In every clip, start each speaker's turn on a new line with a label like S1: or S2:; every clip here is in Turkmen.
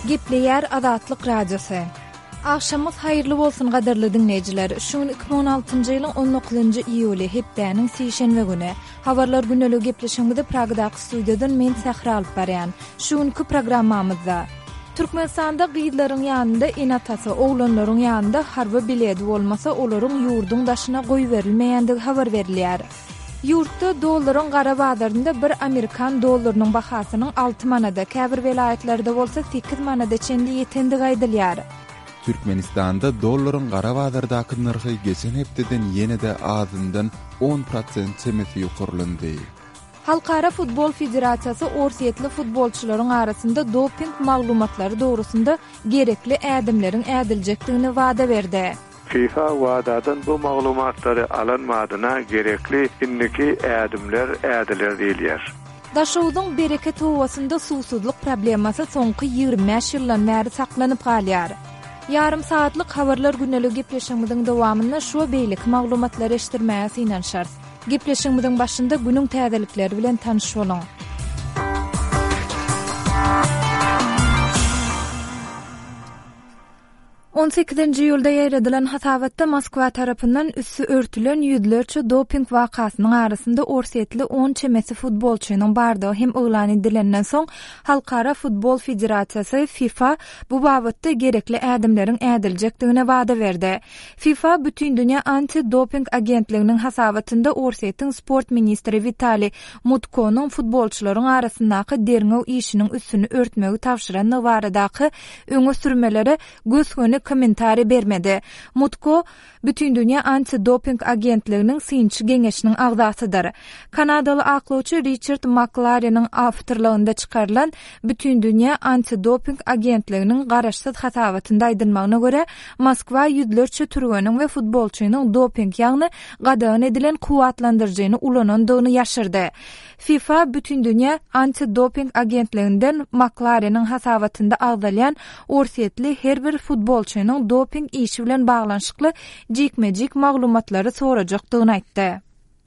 S1: Gepleyer Azatlyk Radiosu. Akşamız hayırlı bolsun gadarly dinleyijiler. Şuň 2016-njy ýylyň 19-njy iýuly hepdäniň sişenwe güni. Habarlar güneligi gepleşigimizde Pragdaky studiýadan men Sahra alyp barýan. Şuňky programmamyzda Türkmenistanda gyýdlaryň ýanynda enatasy, oglanlaryň ýanynda harby biledi bolmasa olaryň ýurdun daşyna goý berilmeýändigi habar berilýär. Yurtda dollaryň gara bazarynda bir Amerikan dollarynyň bahasynyň 6 manada, käbir welaýatlerde bolsa 8 manada çendi ýetendigi aýdylýar.
S2: Türkmenistanda dollaryň gara bazardaky narhy geçen hepdeden ýene-de azyndan 10% çemeti ýokurlandy.
S1: Halkara Futbol Federasiýasy orsiýetli futbolçylaryň arasynda doping maglumatlary dogrusynda gerekli ädimleriň ädiljekdigini wada berdi.
S3: FIFA wadadan bu maglumatlary alanmadyna gerekli inniki ädimler ädiler diýilýär.
S1: Daşowdyň bereket howasynda susuzlyk problemasy soňky 25 ýyldan bäri saklanyp galýar. Yarım saatlyk habarlar güneligi gepleşigimiziň dowamynda şu beýlik maglumatlary eşitdirmäge synanşar. Gepleşigimiziň başynda günüň täzelikleri bilen tanyş boluň. 18-nji ýylda ýaradylan hasabatda Moskwa tarapyndan üssü örtülen ýüzlerçe doping wakasynyň arasynda orsiýetli 10 çemesi futbolçynyň bardygy hem oglan edilenden soň Halkara Futbol Federasiýasy FIFA bu babatda gerekli ädimleriň ädiljekdigine wada berdi. FIFA bütün dünýä anti-doping agentliginiň hasabatynda orsiýetiň sport ministri Vitali Mutkonyň futbolçylaryň arasyndaky derňew işiniň üstüni örtmegi tawşyranyny baradaky öňe sürmeleri göz komentari bermedi. Mutko bütün dünýä anti-doping agentliginiň synçy geňeşiniň agzasydyr. Kanadaly aklawçy Richard McLaren'in awtorlygynda çykarylan bütün dünýä anti-doping agentliginiň garaşsyz hasabatynda aýdylmagyna görä Moskwa ýüzlerçe türgeniň we futbolçynyň doping ýagny gadagyn edilen kuwatlandyrjyny ulanandygyny ýaşyrdy. FIFA bütün dünýä anti-doping agentliginden McLaren'in hasabatynda agdalýan orsiýetli her bir futbolçynyň doping işi bilen baglanşykly jikmejik maglumatlary sorajakdygyny aýtdy.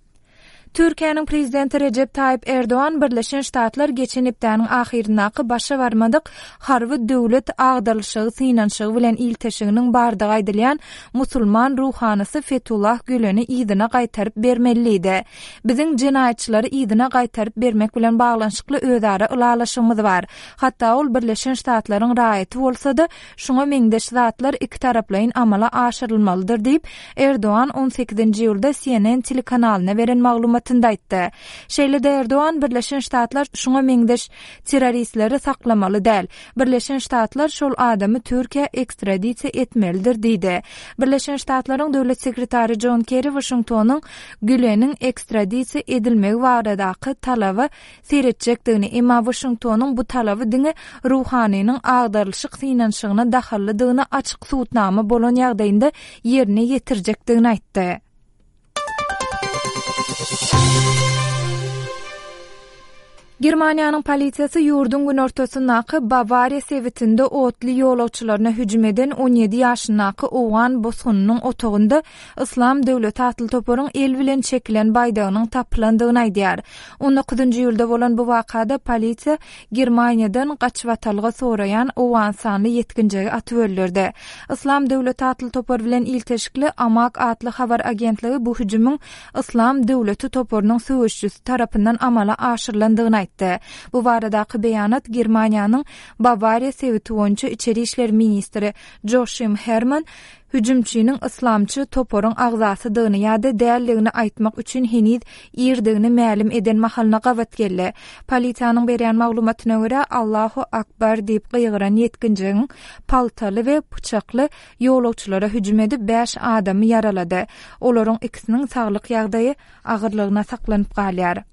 S1: Türkiýanyň prezidenti Recep Tayyip Erdoğan Birleşen Ştatlar geçen hepdäniň ahyryndaky başa barmadyk harby döwlet agdalşygy synanşygy bilen ilteşiginiň bardygy aýdylýan musulman ruhanysy Fethullah Gülen'i ýygyna gaýtaryp bermeliydi. Biziň jenaýatçylary ýygyna gaýtaryp bermek bilen baglanşykly özara ulalaşygymyz bar. Hatda ol Birleşen Ştatlaryň raýaty bolsa-da şoňa meňdeş zatlar iki taraplaýyn amala aşyrylmalydyr diýip Erdoğan 18-nji ýylda CNN telekanalyna beren maglumat aýtdy. Şeýle-de Erdoğan Birleşen Ştatlar şoňa meňdeş terroristleri saklamaly däl. Birleşen Ştatlar şol adamy Türkiýe ekstradisiýa etmelidir diýdi. Birleşen Ştatlaryň döwlet sekretary John Kerry Washingtonyň Gülen'in ekstradisiýa edilmegi baradaky talaby seretjekdigini, emma Washingtonyň bu talaby diňe ruhanynyň agdarlyşyk synanşygyna dahallydygyny açyk suwtnama bolan ýagdaýynda ýerine ýetirjekdigini aýtdy. Germaniýanyň polisiýasy ýurdun gün ortasyndaky Bavariya sewitinde otly ýolagçylaryna hüjüm eden 17 ýaşyndaky owan bosgunynyň otogunda Islam Döwleti atly toparyň el bilen çekilen baýdagynyň tapylandygyny aýdýar. 19-njy ýylda bolan bu wakada polisiýa Germaniýadan gaçywatalga soraýan owan sanly 7-nji atyp öldürdi. Islam Döwleti atly topar bilen ilteşikli Amak atly habar agentligi bu hüjümüň Islam Döwleti toparynyň söwüşçüsü tarapyndan amala aşyrlandygyny aýtdy. Bu baradaky beýanat Germaniýanyň Bavariya sewiti boýunça içeri işler ministri Joachim Herrmann hüjümçiniň islamçy toparyň agzasydygyny ýa-da däldigini aýtmak üçin heniz ýerdigini ma'lum eden mahalna gawat geldi. Polisiýanyň berýän maglumatyna görä Allahu akbar diýip gyýgyran ýetkinjiň paltaly we bıçakly ýolagçylara hüjüm edip 5 adamy yaralady. Olaryň ikisiniň saglyk ýagdaýy agyrlygyna saklanyp galýar.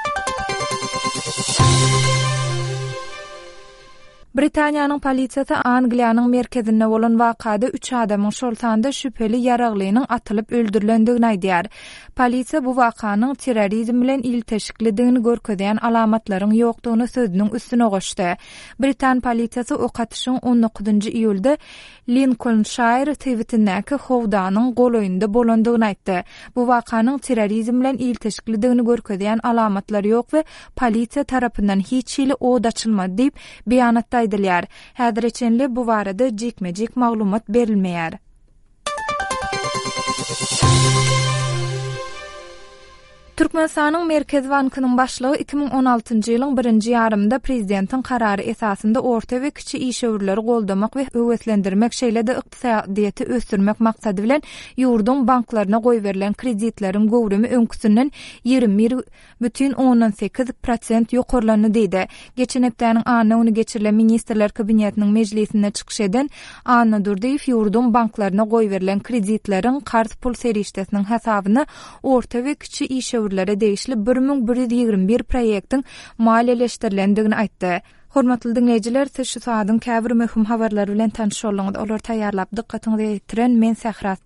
S1: Britaniýanyň polisiýasy Angliýanyň merkezinde bolan wakada 3 adamyň şol sanda şüpheli ýaraglynyň atylyp öldürilendigini aýdýar. Polisiýa bu wakanyň terrorizm bilen ilteşiklidigini görkezýän alamatlaryň ýokdugyny sözüniň üstüne goşdy. Britan polisiýasy okatyşyň 19-njy iýulda Lincolnshire tewitindäki howdanyň goloýunda bolandygyny aýtdy. Bu wakanyň terrorizm bilen ilteşiklidigini görkezýän alamatlary ýok we polisiýa tarapyndan hiç ýyly od açylmady diýip beýanatda aýdylýar. Häzirçenli bu barada jekme-jek maglumat berilmeýär. Türkmenistanyň Merkez Bankynyň başlygy 2016-njy ýylyň 1-nji ýarymynda prezidentin karary esasynda orta we kiçi işgörleri goldamak we öwetlendirmek şeýle-de ykdysadyýaty ösdürmek maksady bilen ýurdun banklaryna goý berilen kreditleriň gowrumy öňküsünden 21,8% ýokarlany diýdi. Geçen hepdäniň anyna ony geçirilen ministrler kabinetiniň mejlisinde çykyş eden Anna Durdiýew ýurdun banklaryna goý berilen kreditleriň karz pul serişdesiniň hesabyny orta we kiçi işgörlere değişli 1121 proýektiň maliýeleşdirilendigini aýtdy. Hormatly dinleýijiler, siz şu saatyň käbir möhüm habarlary bilen tanış bolýaňyz. Olar taýýarlap dykkatyňyzy ýetiren men Sährat.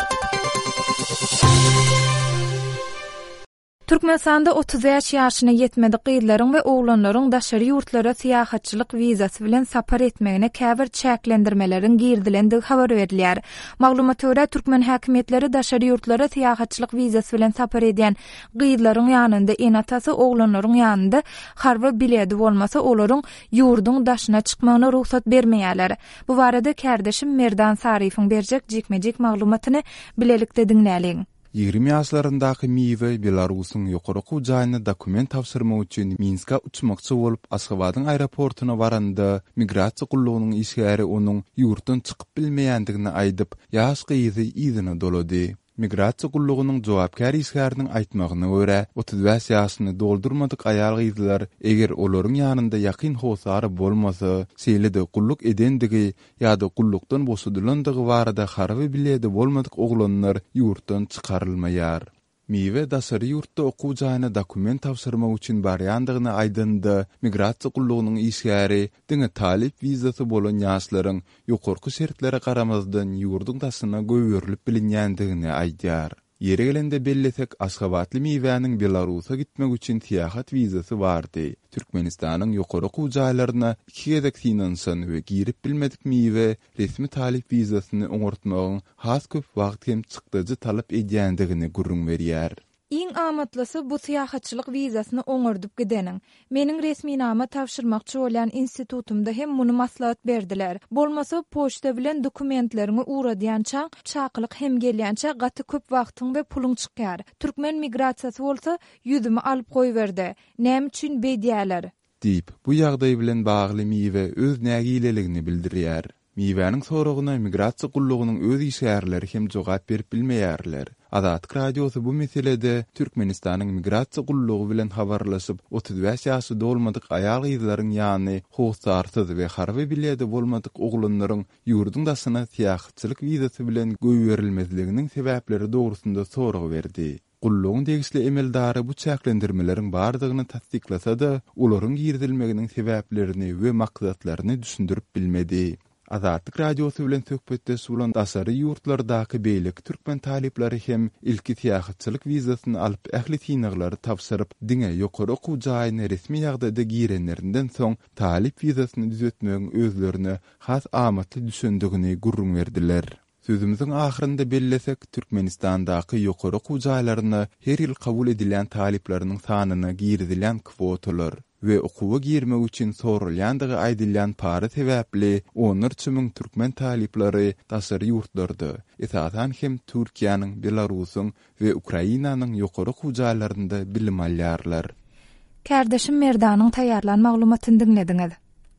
S1: Türkmenistanda 30 ýaşyna ýetmedi gyýdlaryň we oglanlaryň daşary ýurtlara syýahatçylyk wizasy bilen sapar etmegine käbir çäklendirmelerin girdilendigi habar berilýär. Maglumat görä türkmen häkimetleri daşary ýurtlara syýahatçylyk wizasy bilen sapar edýän gyýdlaryň ýanynda enatası oglanlaryň ýanynda harby biledi bolmasa olaryň ýurdun daşyna çykmagyna ruhsat bermeýärler. Bu barada kärdeşim Merdan Saryfoň berjek jekme-jek maglumatyny bilelikde dinläliň.
S2: 20 ýaşlaryndaky Miwe Belarusyň ýokary kujaýyna dokument tapşyrmak üçin Minska uçmakçy bolup Aşgabatyň aeroportuna baranda migrasiýa gullugynyň işgäri onuň ýurtdan çykyp bilmeýändigini aýdyp ýaş gyýzy ýzyna dolady. Migrasiýa gullugynyň jogapkar işgäriniň aýtmagyna görä 35 ýaşyny doldurmadyk aýal gyýdylar eger olaryň ýanynda ýakyn howsary bolmasa, şeýle-de gulluk edendigi ýa-da gullukdan boşadylandygy barada harby bilýedi bolmadyk oglanlar ýurtdan çykarylmaýar. Miwe daşary ýurtda okuw jaýyna dokument tapşyrmak üçin barýandygyny aýdyndy. Migrasiýa gullugynyň işgäri diňe talip wizasy bolan ýaşlaryň ýokarky şertlere garamazdan ýurdun daşyna göwerilip bilinýändigini aýdýar. Yeri gelende bellesek Aşgabatly Miwäniň Belarusa gitmek üçin syýahat wizasy bardy. Türkmenistanyň ýokary kujaýlaryna 2 gezek finansan we girip bilmedik Miwe resmi talip wizasyny oňortmagyň has köp wagt hem çykdyjy talap edýändigini gurrun berýär.
S1: Iň amatlysı bu syýahatçylyk wizasyny oňordup gideniň. Meniň resmi nama tapşyrmakçy bolan institutumda hem muny maslahat berdiler. Bolmasa poçta bilen dokumentlerimi uradýança, çakylyk hem gelýänçe gaty köp wagtyň we puluň çykýar. Türkmen migrasiýasy bolsa ýüzümi alyp goýberdi. Näme üçin beýdýärler?
S2: Diýip bu ýagdaý bilen bagly Miwe öz nägileligini bildirýär. Miwäniň soragyna migrasiýa gullugynyň öz işgärleri hem jogap berip bilmeýärler. Adatlyk radiosy bu meselede Türkmenistanyň migrasiýa gullugy bilen habarlaşyp 35 ýaşy dolmadyk aýal gyýdylaryň ýany howsarsyz we harby bilýedi bolmadyk oglanlaryň ýurdun daşyna syýahatçylyk wizasy bilen göwerilmezliginiň sebäpleri dogrusynda sorag berdi. Gullugyň degişli emeldary bu çäklendirmeleriň bardygyny tasdiklasa-da, olaryň girdilmeginiň sebäplerini we maksatlaryny düşündirip bilmedi. Adatlyk radiosy bilen söhbetde sulan daşary ýurtlardaky beýlik türkmen talipleri hem ilki syýahatçylyk wizasyny alyp ähli synaglary tapşyryp diňe ýokary okuw jaýyna resmi ýagdaýda girenlerinden soň talip wizasyny düzeltmegiň özlerine has amatly düşündigini gurrun berdiler. Sözümüzün ahyrynda bellesek Türkmenistandaky ýokary okuw jaýlaryna her ýyl kabul edilen talipleriniň sanyny girdilen kwotalar we okuwa girmek üçin sorulýandygy aýdylýan para sebäpli 13 000 türkmen talipleri daşary ýurtlarda, esasan hem Türkiýanyň, Belarusyň we Ukrainanyň ýokary okuw jaýlarynda bilim alýarlar.
S1: Kärdeşim Merdanyň taýýarlan maglumatyny dinlediňiz.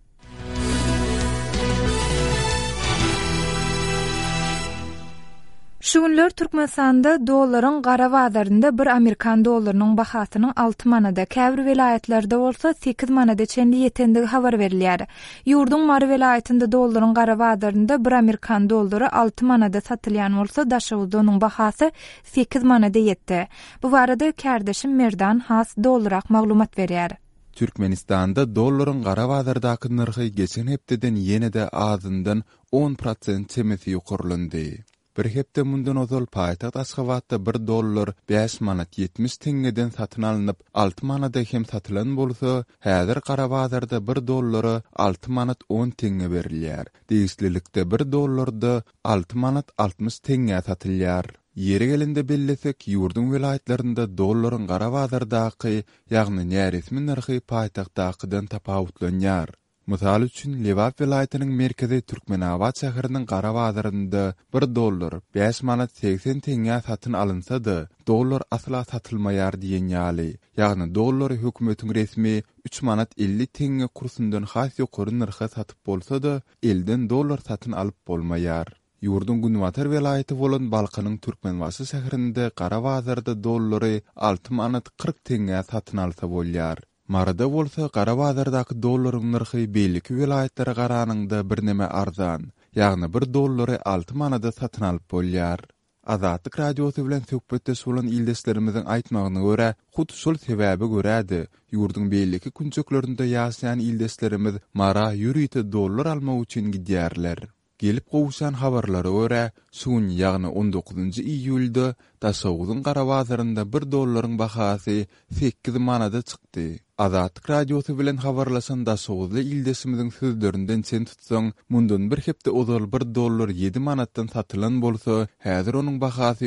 S1: Şu günler Türkmenistanda dollaryň gara bazarynda bir Amerikan dollarynyň bahasynyň 6 manada, käbir welaýatlerde bolsa 8 manada çenli ýetendigi habar berilýär. Ýurdun Mary welaýatynda dollaryň gara bazarynda bir Amerikan dollary 6 manada satylýan bolsa, daşawda onuň bahasy 8 manada ýetdi. Bu barada kärdeşim Merdan has dollarak maglumat berýär.
S2: Türkmenistanda dollaryň gara bazardaky narhy geçen hepdeden ýene-de azyndan 10% çemesi ýokarlandy. Bir hepde mundan ozal paýtaht Aşgabatda 1 dollar 5 manat 70 tengeden satyn alynıp 6 manada hem satylan bolsa, häzir gara bazarda 1 dollary 6 manat 10 tenge berilýär. Diýişlilikde 1 dollarda 6 manat 60 tenge satylýar. Yeri gelende bellesek ýurdun welaýatlarynda dollaryň gara bazardaky, ýagny näresmi narhy paýtahtdakydan tapawutlanýar. Misal üçün Lewap vilayatynyň merkezi Türkmenabad şäheriniň Garabazarynda $1 5 manat 80 teňe satyn alynsa-da, dollar asla satylmaýar diýen ýaly. Ýagny dollary hökümetiň resmi 3 manat 50 teňe kursundan has ýokary narha satyp bolsa-da, elden dollar satyn alyp bolmaýar. Ýurdun Günwatar vilayaty bolan Balkanyň Türkmenbasy şäherinde Garabazarda dollary 6 manat 40 teňe satyn alsa bolýar. Marada bolsa Garabazardaky dollaryň narhy beýleki vilayatlary garanyňda birneme arzan, ýagny $1 6 manada satyn alyp bolýar. Azatlyk radiosy bilen söhbetde bolan ildeslerimiziň aýtmagyna görä, hut şol sebäbi görädi. Ýurdun beýleki kunçöklerinde ýaşaýan ildeslerimiz mara ýürüýte dollar almak üçin gidýärler. Gelip gowuşan habarlara görä, suň ýagny 19-njy iýulda Daşoğuzyň Garabazarynda $1 bahasy 8 manada çykdy. Azatlyk radiosy bilen habarlaşan Daşoğuzly ildesimiziň sözlerinden sen tutsaň, mundan bir hepde ozal $1 7 manatdan satylan bolsa, häzir onuň bahasy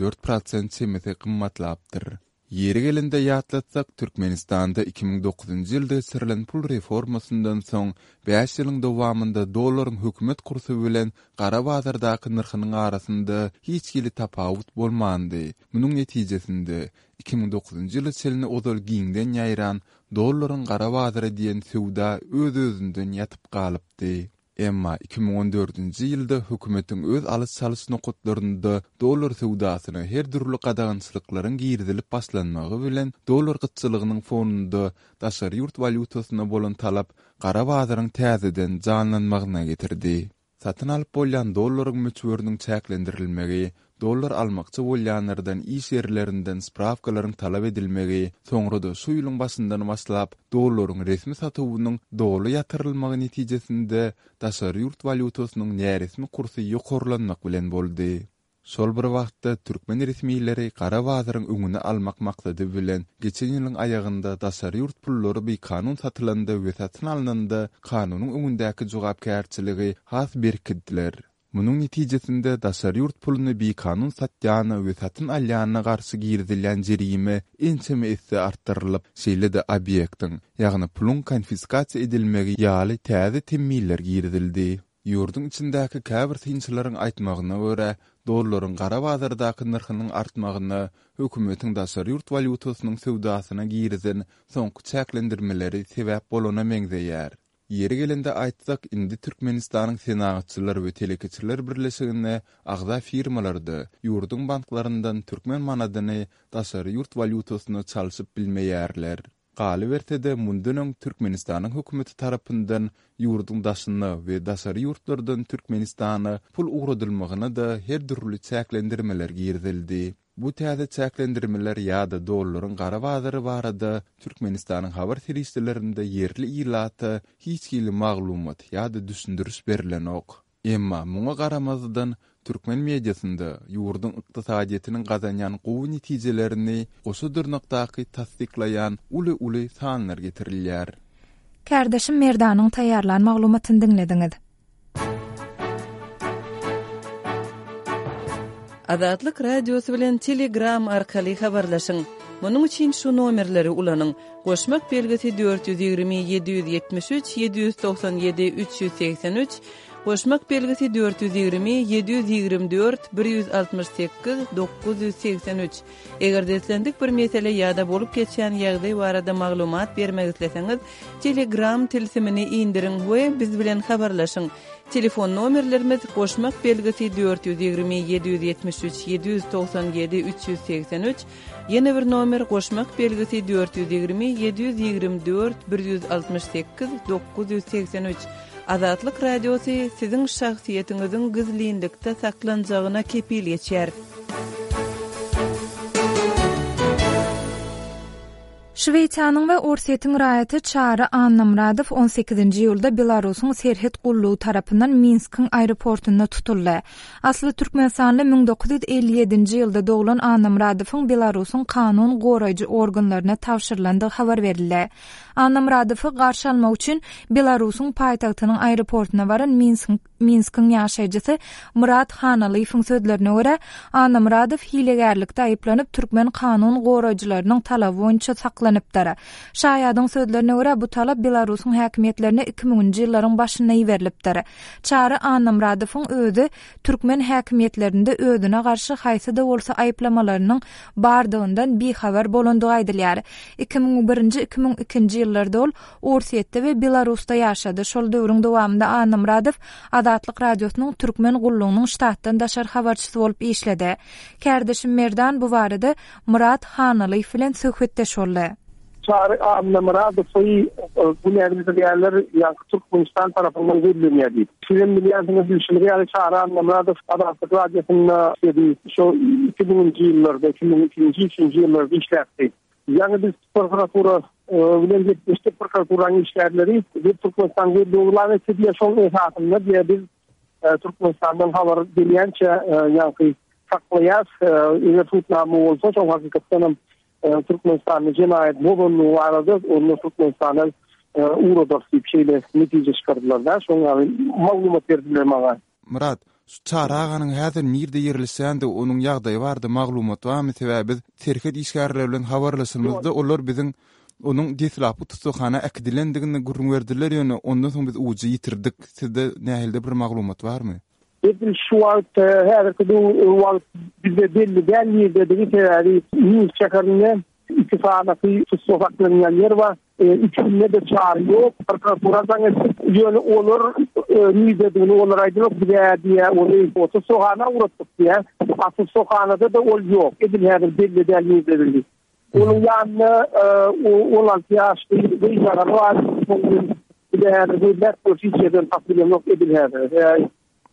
S2: 14% semete gymmatlapdyr. Yeri gelende ýatlatsak, Türkmenistanda 2009-njy ýylda geçirilen pul reformasyndan soň 5 ýylyň dowamında dollaryň hökümet kursy bilen Garabazardaky narhynyň arasynda hiç kili tapawut bolmandy. Munyň netijesinde 2009-njy ýyly çelini ozal giňden ýaýran dollaryň Garabazara diýen sowda öz-özünden ýatyp galypdy. Emma 2014-nji ýylda hökümetiň öz alys-salys nokatlarynda dollar sowdasyny her türlü gadagançylyklaryň girdilip başlanmagy bilen dollar gytçylygynyň fonunda daşary ýurt valutasyna bolan talap Garabazaryň täzeden janlanmagyna getirdi. Satyn alyp bolýan dollaryň möçberiniň çäklendirilmegi, dollar almakçy bolýanlardan iş ýerlerinden spravkalaryň talap edilmegi, soňra-da şu ýylyň başyndan başlap dollaryň resmi satywynyň dogry ýatyrylmagy netijesinde daşary ýurt valutasynyň näresmi kursy ýokarlanmak bilen boldy. Şol bir wagtda Türkmen resmiýetleri Garabazaryň öňüne almak maksady bilen geçen ýylyň aýagynda daşary ýurt pullary bir kanun satylanda we satyn alynanda kanunyň öňündäki jogapkärçiligi has berkitdiler. Munyň netijesinde daşary ýurt puluny bir kanun satýany we satyn alýanyna garşy girdilen jerime ençeme esse artdyrylyp, şeýle-de obyektiň, ýagny pulun konfiskasiýa edilmegi ýaly täze temmeller girdildi. Ýurdun içindäki käbir synçylaryň aýtmagyna görä, dollaryň Garabazardaky narhynyň artmagyna hökümetiň daşary ýurt valutasynyň sowdasyna girdilen soňky çäklendirmeleri sebäp bolana meňzeýär. Yeri gelende aýtsak, indi Türkmenistanyň senagatçylar we telekeçiler birleşigine agza firmalarda ýurdun banklaryndan türkmen manadyny daşary ýurt valutasyna çalyşyp bilmeýärler. Galy bertede mundan Türkmenistanyň hökümeti tarapyndan ýurdun daşyny we daşary ýurtlardan Türkmenistana pul ugradylmagyna da her türlü çäklendirmeler girdildi. Bu täze çäklendirmeler ýa-da dollaryň Garabazary barada Türkmenistanyň habar serisilerinde yerli ýylata hiç kili maglumat ýa-da düşündürüş berilen ok. Emma muňa garamazdan Türkmen mediasynda ýurdun ykdysadyetiniň gazanýan gowy netijelerini oşu dyrnakdaky tasdiklaýan uly sanlar getirilýär.
S1: Kärdeşim Merdanyň taýýarlan maglumatyny dinlediňiz.
S4: Azatlyk radiosu bilen Telegram arkaly habarlaşyň. Munyň üçin şu nomerleri ulanyň: goşmak belgisi 420 773 797 383, goşmak belgisi 420 724 168 983. Eger deslendik bir mesele ýa-da bolup geçýän ýagdaý barada maglumat bermek isleseňiz, Telegram tilsimini indirin we biz bilen habarlaşyň. Telefon nomerlerimiz goşmak belgisi 420 773 797 383, ýene bir nomer goşmak belgisi 420 724 168 983. Azatlyk radiosu siziň şahsiýetiňiziň gizlilikde saklanjagyna kepil ýetýär.
S1: Şweýçanyň we Orsetiň raýaty Çary Annamradow 18-nji ýylda Belarusyň serhet gullugy tarapyndan Minskiň aeroportunda tutuldy. Asly Türkmenistanly 1957-nji ýylda doglan Annamradowyň Belarusyň kanun goraýjy organlaryna tapşyrylandygy habar berildi. Annamradowy garşy almak üçin Belarusyň paýtagtynyň aeroportuna baran Minsk Minsk'in ýaşaýjysy Murat Hanalyýewiň sözlerine görä, Anna Muradow hilegärlikde aýyplanyp türkmen kanun goraýjylarynyň talaby boýunça saklanypdyr. Şaýadyň sözlerine görä bu talap Belarusyň häkimetlerine 2000-nji ýyllaryň başynda ýeberilipdir. Çary Anna Muradowyň özü türkmen häkimetlerinde özüne garşy haýsy-da bolsa aýplamalarynyň bardygyndan bihabar bolandygy aýdylýar. 2001-2002-nji ýyllarda ol Orsetde we Belarusda ýaşady. Şol döwrüň dowamında Anna Muradow Adatlyk radiosynyň türkmen gullugynyň ştatdan daşar habarçysy bolup işledi. Kardeşim Merdan bu barada Murat Hanalyýew bilen söhbetdeş boldy.
S5: Çary Anna Muradowy bu nädimizde ýerler ýa-da Türkmenistan tarapyndan görülýär. Sizin bilýärsiňiz düşünýär ýa-da Çary Anna Muradow Adatlyk radiosyna şo 2000-nji ýyllarda 2002-nji ýyllarda işläpdi. Yani biz prokuratura bilen geçmişte prokuraturanın işlerleri bir Türkmenistan gördüğüler ve sidiye şol esasında diye biz Türkmenistan'dan haber gelýänçe yani saklaýas ýa tutnamy bolsa şol hakykatdan Türkmenistan'da cinayet bolunduğu arada onu Türkmenistan'a uğradık bir şeyle netice çıkardılar da şoňa maglumat berdiler maga.
S2: Murat, Çary aganyň häzir nirde ýerleşende onuň ýagdaýy bardy maglumat barmy sebäbi terket işgärleri bilen habarlaşymyzda olar biziň onuň detlapy tutuşana akdilendigini gurrun berdiler ýöne ondan soň biz uji ýitirdik. Sizde nähilde bir maglumat barmy?
S5: Bir şu wagt häzirki wagt bizde belli ýerde diýip ýa-da şäherinde ittifaqy tutuşaklanýan ýer bar. İçinde de çağrı yok. Prokuraturan ýöne olur nizedini olur aýdylyp diye onu foto sohana uğratıp diye. Asıl sohanada da ol yok. Edilýär belli däl ýerde. Onun ýanyna 16 ýaşly bir ýagar var. Diýär devlet pozisiýadan tapylmak edilýär.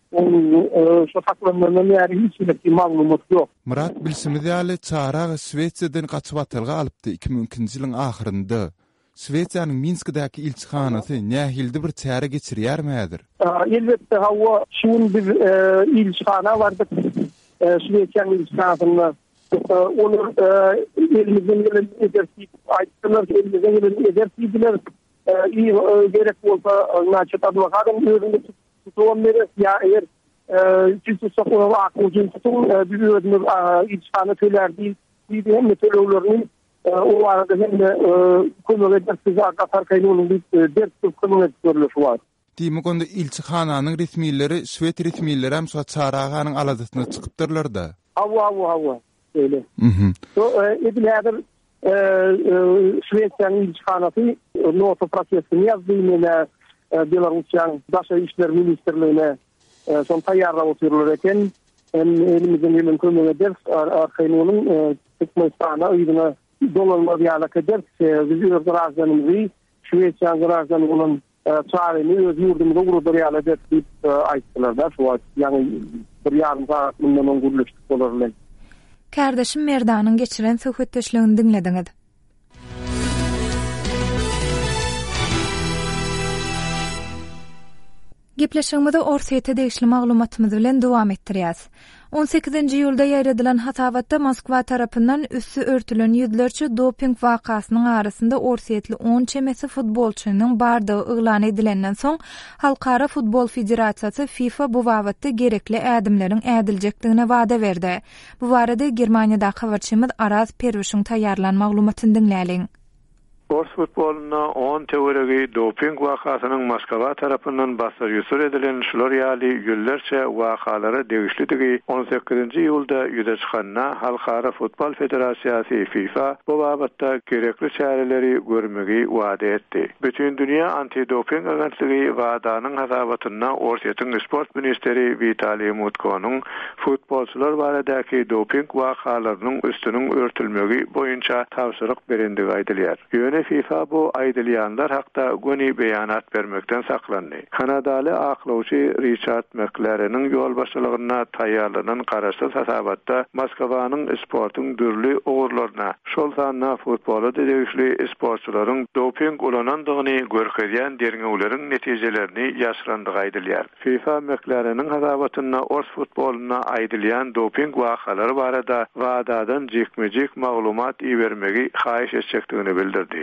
S5: Şu taklanmanın ýeri hiç bir maglumat yok.
S2: Murat bilsimiz ýaly Çary aga Swediýadan gaçyp atylga alypdy 2002-nji ýylyň ahyrynda. Swediýanyň Minsk'däki ilçihanasy nähilde bir çäre geçirýärmi häzir?
S5: Elbetde hawa şuň bir ilçihana bardy. Swediýanyň ilçihanasynda olur elimizden gelen edersip aýtdylar, elimizden gelen edersipler gerek bolsa naçyt adwokatym özünde tutumları ya eğer çünkü sokuğa akıcın tutum bir ödünür ilçihana tölerdi bir hem tölerlerini o arada hem de konularda size aktar kaynağının bir dert konuları görülüyor var.
S2: Diýmek onda ilçihananyň resmiýetleri, Swed resmiýetleri hem Çary aganyň aladysyna çykypdyrlar da.
S5: Hawa öyle. So edilýär Swediýanyň ilçihanasy nota prosesini ýazdy Belarusyň daşa işler ministrligine son taýýarlap oturýarlar eken elimizden gelen kömege ders arkaýnyň Türkmenistana ýygyna dolanma ýalakadar biz öz razanymyzy Şwediýa razanynyň çaryny öz ýurdumyzda gurulýar diýip aýtdylar da şu ýani bir ýarym saat mundan oň gurulýar bolarlar.
S1: Kardeşim Merdanyň geçiren söhbetdeşligini dinlediňiz. Gepleşigimizde Orsetde degişli maglumatymyz bilen dowam etdirýäs. 18-nji ýylda ýaýradylan hasabatda Moskwa tarapyndan üssü örtülen ýüzlerçe doping wakasynyň arasynda Orsetli 10 çemesi futbolçunyň bardygy yglan edilenden soň Halkara Futbol Federasiýasy FIFA bu wagtda gerekli ädimleriň ädiljekdigine wada berdi. Bu barada Germaniýada habarçymyz Araz Perwişiň taýýarlan maglumatyny dinläliň.
S3: Sport futboluna 10 teorigi doping wakasynyň Moskwa tarapyndan basdyrýysy edilen şular ýaly ýyllarça wakalara degişlidigi 18-nji ýylda ýüze çykanyna Halkara Futbol Federasiýasy FIFA bu babatda gerekli çäreleri görmegi wada etdi. Bütün dünýä anti-doping agentlygy wadanyň hasabatyna Orset'in sport ministeri Vitaliy Mutkowyň futbolçular baradaky doping wakalarynyň üstüniň örtülmegi boýunça tapşyryk berendigi aýdylýar. FIFA bu aýdylýanlar hakda göni beýanat bermekden saklandy. Kanadaly aklawçy Richard McLaren'in ýol başçylygyna taýýarlanan garaşsyz hasabatda Moskwanyň sportyň dürli ogurlaryna, şol sanna futbola degişli sportçylaryň doping ulanandygyny görkezýän derňewleriň netijelerini ýaşyrandygy aýdylýar. FIFA McLaren'in hasabatyna ors futboluna aýdylýan doping wakalary barada wadadan jekmejek maglumat iýermegi haýyş etjekdigini bildirdi.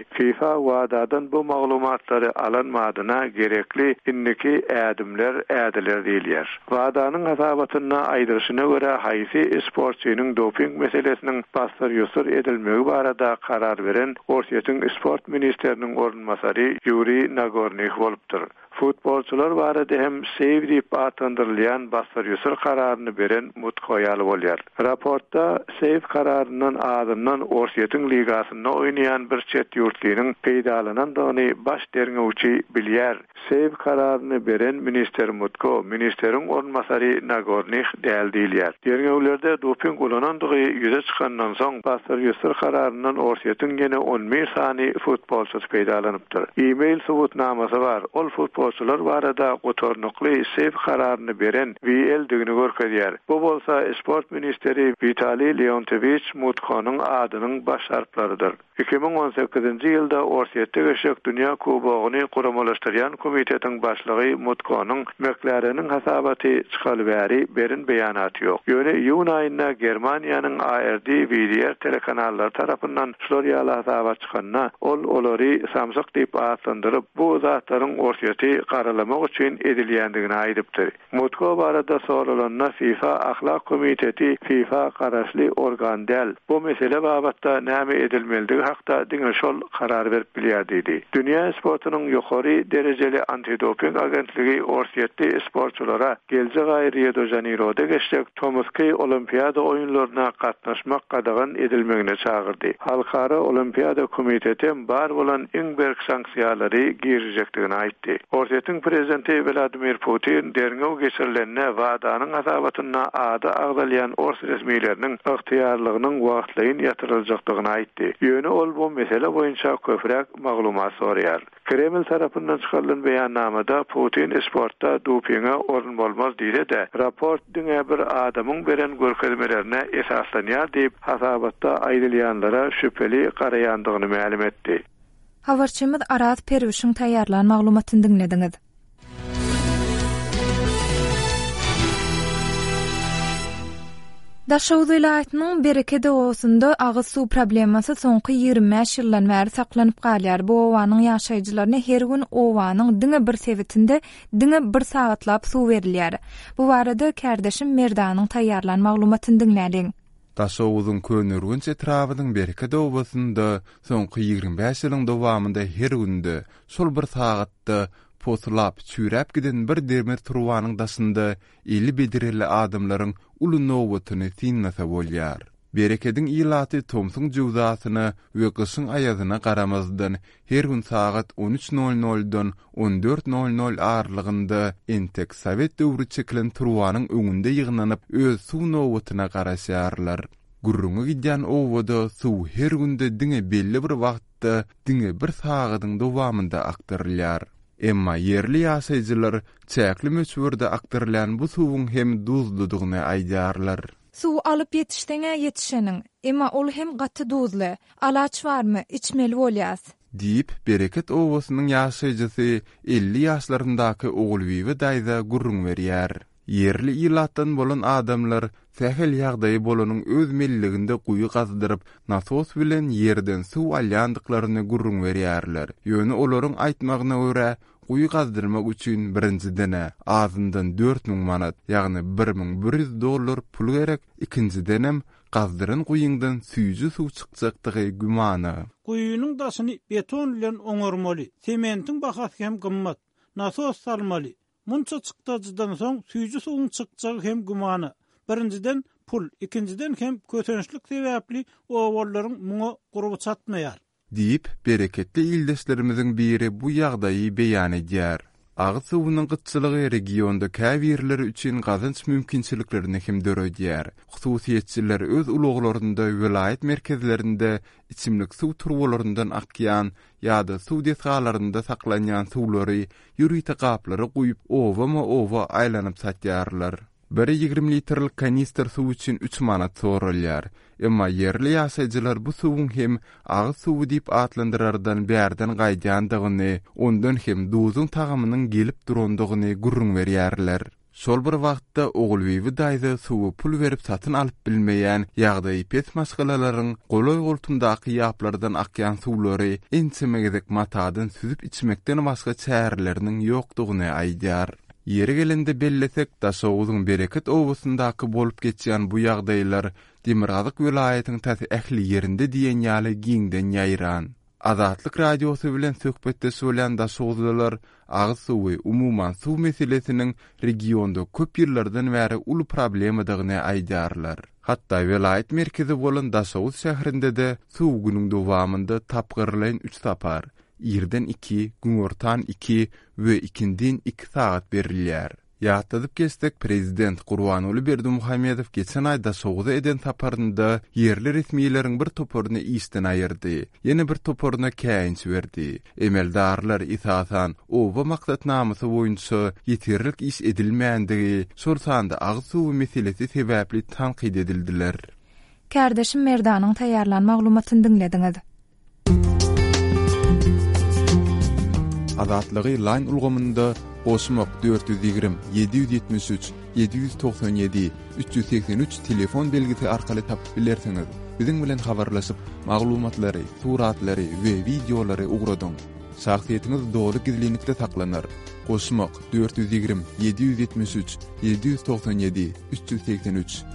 S3: bildirdi. FIFA wadadan bu maglumatlary alanmadyna gerekli inniki ädimler ädiler diýilýär. Wadaның hasabatyna aýdyryşyna görä haýsy sportçynyň doping meselesiniň bastyrýosur edilmegi barada karar beren Orsiýetiň sport ministeriniň ornmasary Yuri Nagorny bolupdyr. Futbolçular barada hem sevdip atandyrylýan bastyrýosur kararyny beren mutkoýaly bolýar. Raportda sev kararyndan adından Orsiýetiň ligasynda oýnaýan bir çet ýurtlynyň peýdalanandygyny baş derňewçi bilýär. Sev kararyny beren minister Mutko, ministeriň ornmasary Nagorny däldiýilýär. Derňewlerde doping ulanandygy ýüze çykandan soň bastyrýosur kararyndan Orsiýetiň gene 11 sany futbolçy peýdalanypdyr. E-mail subutnamasy bar. Ol futbolçular barada gotornukly sev kararyny beren VL digini görkezýär. Bu bolsa sport ministeri Vitaliy Leontovich Mutkonyň adynyň baş harflarydyr. 2018-nji ýylda Orsiýetde geçek dünýä kubogyny guramalaşdyrýan komitetiň başlygy Mutkonyň mekleriniň hasabaty çykalybery berin beýanaty ýok. Ýöne ýuwun aýynda Germaniýanyň ARD video telekanallar tarapyndan şol ýaly hasabat çykanyna ol olary samsyk diýip atlandyryp bu zatlaryň Orsiýeti garalamak üçin edilýändigini aýdypdyr. Mutko barada sorulanyna FIFA ahlak komiteti FIFA garaşly organ däl. Bu mesele babatda näme edilmeligi hakda diňe şol karar berip bilýär diýdi. Dünýä sportunyň ýokary derejeli antidoping agentligi Orsiýetde sportçulara geljek aý Rio de Janeiro'da geçecek Tomski Olimpiada oýunlaryna gatnaşmak gadagan edilmegine çağırdy. Halkara Olimpiada komiteti bar bolan iň berk sanksiýalary girjekdigini aýtdy. Orsiýetiň prezidenti Vladimir Putin derňew geçirilenine Wadanyň hasabatyna ady agdalýan Ors resmiýetleriniň ygtyýarlygynyň wagtlaýyn ýatyryljakdygyny aýtdy. Ýöne ol bu mesele boýunça köpürak maglumat sorýar. Kreml tarapyndan çykarylan beýannamada Putin sportda dopinge orun bolmaz diýdi-de, raport diňe bir adamyň beren görkezmelerine esaslanýar diýip hasabatda aýdylýanlara şüpheli garaýandygyny ma'lum etdi.
S1: Habarçymyz Araz Perwişiň taýýarlanan maglumatyny dinlediňiz. Daşow vilayatynyň Bereke dowasynda agyz suw problemasy soňky 25 ýyldan bäri saklanyp galýar. Bu owanyň ýaşaýjylaryna her gün owanyň diňe bir sebitinde diňe bir sagatlap suw berilýär. Bu barada kärdeşim Merdanyň taýýarlanan maglumatyny dinlädiň.
S2: Daşowuzyň könürgünç etrabynyň Bereke dowasynda soňky 25 ýylyň dowamynda her günde şol bir sagatda potlap çüräp giden bir dermer turwanyň daşynda 50 bedireli adamlaryň uly nowatyny tinnasa bolýar. Berekediň ilaty Tomsun jowzatyny we gyşyň aýazyna garamazdan her gün sagat 13:00-dan 14:00 aralygynda entek Sowet döwri çekilen turwanyň öňünde ýygnanyp öz suw nowatyna garaşýarlar. Gurrungy gidýän owada suw her günde diňe belli bir wagtda diňe bir sagatyň dowamynda aktarylýar. Emma yerli ýaşaýjylar çäkli möçberde aktarılan bu suwuň hem duzludygyny aýdýarlar.
S1: Suw alyp ýetişeniň, emma ol hem gaty duzly. Alaç barmy, içmeli bolýas.
S2: Diýip Bereket owasynyň ýaşaýjysy 50 ýaşlaryndaky ogulwyby daýda gurrun berýär. Yerli ilatdan bolan adamlar sähel ýagdaýy bolanyň öz melliginde guýy gazdyryp nasos bilen ýerden suw alýandyklaryny gurrun berýärler. Ýöne olaryň aýtmagyna görä guýy gazdyrmak üçin birinciden azyndan 4000 manat, ýagny $1100 pul gerek, ikinciden hem gazdyryn guýyňdan süýjü suw çykjakdygy gümany.
S6: Guýynyň daşyny beton bilen oňarmaly, sementiň bahasy hem gymmat, nasos salmaly. Munça çykdyjdan soň süýjü suwuň çykjagy hem gümany. Birinciden pul, ikinciden hem kötençlik sebäpli owallaryň muňa gurup çatmaýar.
S2: Diýip bereketli ildeşlerimiziň biri bu ýagdaýy beýan edýär. Agyz suwunyň gyçylygy regionda käbirler üçin gazanç mümkinçiliklerini hem döredýär. Hususiýetçiler öz uluglarynda vilayet merkezlerinde içimlik suw turwalaryndan akýan ýa-da suw desgalarynda saklanýan suwlary ýürüýte gaplary goýup owa aýlanyp satýarlar. 120 litrlik kanister suw üçin 3 manat sorulýar. Emma yerli ýaşaýjylar bu suwuň hem agyz suwy diýip atlandyrardan bärden gaýdandygyny, ondan hem duzyň tagamynyň gelip durandygyny gurrun berýärler. Şol bir wagtda ogulwyby daýdy suwy pul berip satyn alyp bilmeýän ýagdaý pes maskalaryň goloy gultumdaky ýaplardan akýan suwlary ensemegedek matadan süzüp içmekden başga çäreleriniň ýokdugyny aýdýar. Yeri gelende bellesek da soğuzun bereket ovusundaki bolup geçýän bu ýagdaýlar Demirazık vilayatynyň täze ähli ýerinde diýen ýaly giňden ýaýran. Azatlyk radiosy bilen söhbetde söýlen da soğuzlar agyz suwy umuman suw meselesiniň regionda köp ýyllardan bäri uly problemadygyny aýdýarlar. Hatda vilayat merkezi bolan Daşowuz şäherinde de suw günüň dowamında tapgyrlaýan 3 sapar, ýerden 2, güňortan 2 we ikindin 2 saat berilýär. Ýatadyp geçsek prezident Gurbanuly Berdimuhammedow geçen aýda Sowda eden saparynda ýerli resmiýetleriň bir toporuny ýyşdan aýyrdy. Ýene bir toporuny käýinç berdi. Emeldarlar isasan oba maksatnamysy boýunça ýeterlik iş edilmeýändigi şursanda agyz suwy meselesi sebäpli tanqid edildiler.
S1: Kardeşim Merdanyň taýýarlan maglumatyny dinlediňiz.
S2: Azatlygy line ulgamynda Osmok 420 773 797 383 telefon belgisi arkaly tapyp bilersiňiz. Biziň bilen habarlaşyp maglumatlary, suratlary we videolary ugradyň. Şahsiýetiňiz dogry gizlilikde saklanar. Osmok 420 773 797 383.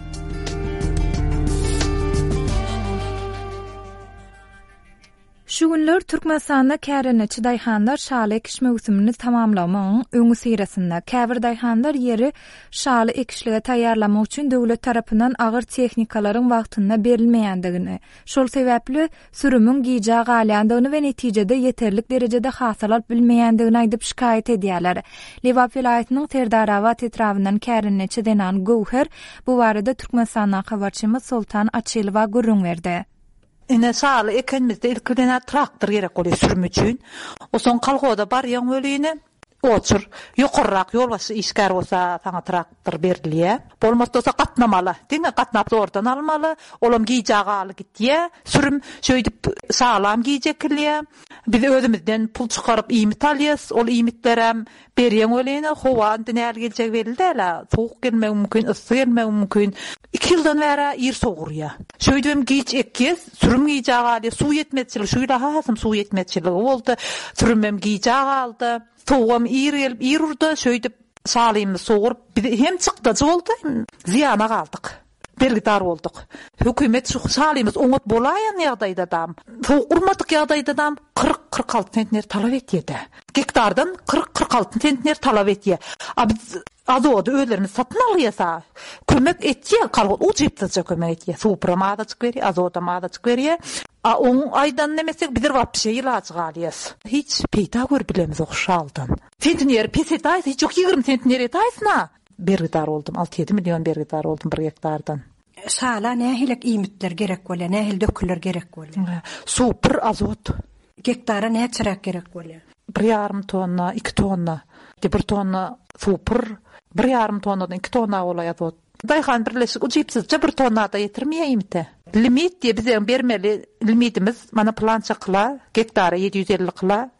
S1: Şu günler Türkmenistanda kärençi daýhanlar şaly ekiş mewsümini tamamlamagyň öňü sirasynda. Käbir daýhanlar ýeri şaly ekişlige taýýarlamak üçin döwlet tarapyndan agyr tehnikalaryň wagtynda berilmeýändigini, şol sebäpli sürümüň giýjä galýandygyny we netijede ýeterlik derejede hasal alyp bilmeýändigini aýdyp şikaýet edýärler. Liwap vilayatynyň Terdarawat etrafyndan kärençi denan Gowher bu barada Türkmenistandan habarçymyz Sultan Açylywa gurrun berdi.
S7: Ine sağlı ekenimizde ilkidene traktor gerek bolýar sürüm üçin. O son kalgoda barýan bölüni oçur, ýokurrak ýol başy işgär bolsa saňa traktor berilýär. Bolmasa gatnamaly. Diňe gatnap ordan almaly. Olam giýjä galy gitýär. Sürüm şöýdip sağlam giýjekilýär. Biz özümizden pul çykaryp iýmit alýas. Ol iýmitlerem berýän bölüni howa dinäl geljek berildi. Soğuk gelmek mümkin, ısy gelmek mümkin. 2 ýyldan bäri ýer sogurýar. Şöýdüm giýç ekkes, sürüm giýjä galy, suw ýetmezçiligi şuýla hasam suw ýetmezçiligi boldy. Sürümem giýjä galdy. Soğum ýer urdy, şöýdip salymy sogurup hem çykdyjy boldy, ziýana galdyk. Bergidar boldyk. Hökümet şu salymyz oňat bolaýan ýagdaýda dam, soğuk urmadyk ýagdaýda dam 40-46 sentner talap etýärdi. Hektardan 40-46 sentner talap etýär. Biz azoda öýlerimiz satyn alýasa, kömek etýär, kalgot uçypdyjy kömek etýär. Suprama da çykýar, azoda ma da çykýar. On aydan nemesek bidir wapşe ilaç galyas. Hiç peýda görbilemiz okşaldan. Sentner pesetay hiç yok 20 sentner etaýsna. Bergidar oldum, 6-7 milyon bergidar oldum 1 hektardan.
S8: Sala nähilek iýmitler gerek bolýar, nähil döküler gerek bolýar.
S7: Super azot.
S8: Hektara näçerek gerek bolýar?
S7: 1,5 tonna, 2 tonna. 1 tonna super, 1,5 tonnadan 2 tonna bolýar azot. Daýhan birleşik uçypsyzca 1 tonna da ýetirmeýärmite. Limit diye bize bermeli limitimiz mana plança kıla, hektara 750 kıla,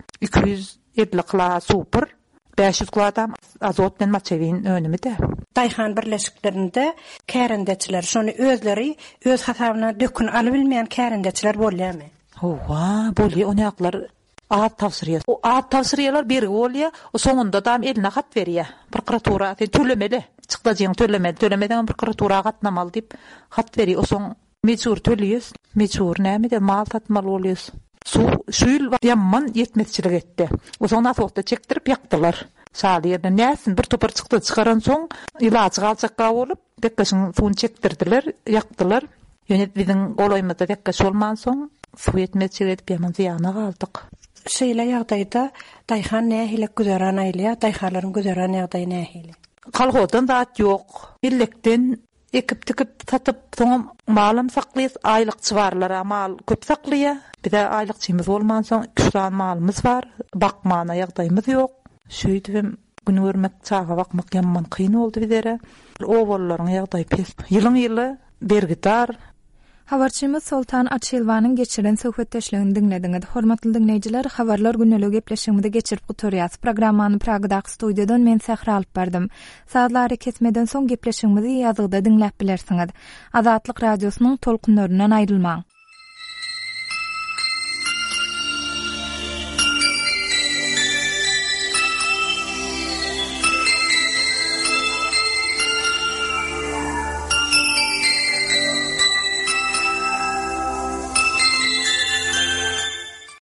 S7: 250 kıla super, 500 kıladan azot bilen maçevin önümü de.
S8: Daýhan birleşiklerinde kärendeçiler şonu özleri öz hasabyna dökün alyp bilmeýän kärendeçiler bolýarmy?
S7: Owa, bolýar onýaklar at tavsiýe. O at tavsiýeler beri bolýar, o soňunda da eline hat berýär. Prokuratura tölemeli, çykdajaň tölemeden prokuratura gatnamaly dip hat berýär. O soň mecbur töliýüz. Mecbur näme mal tatmaly bolýus. Şuýl ýamman ýetmezçilik etdi. O soňa soňda çekdirip ýakdylar. Şalyerden näsin bir topar çykdy, çykaran soň ilaç galçakka bolup, bekkeşiň suwun çekdirdiler, ýakdylar. Ýönet biziň golaýmazda bekkeş bolman soň suw ýetmezçilik edip ýaman ziýana galdyk.
S8: Şeýle ýagdaýda daýhan nähile güzeran aýlýar, daýhanlaryň güzeran ýagdaýy nähile?
S7: Kalgodan zat ýok. Illekden ekip tikip satyp soňam malym saklaýas, aýlyk çywarlara mal köp saklaýar. Bir de aýlyk çymy bolman soň 3 tan malymyz bar, bakmana ýagdaýymyz ýok. Şöýdüm gün görmek, çağa bakmak ýamman kyn boldy bizlere. O bollaryň ýagdaýy pes. Ýylyň ýyly bergidar.
S1: Habarçymyz Sultan Açylwanyň geçiren söhbetdeşligini diňlediňiz. Hormatly dinleýijiler, habarlar güneligi gepleşigimizde geçirip guturýas. Programmany Pragdaky studiýadan men Sähra alyp berdim. Saatlary kesmeden soň gepleşigimizi ýazgyda diňläp bilersiňiz. Azatlyk radiosynyň tolkunlaryndan aýrylmaň.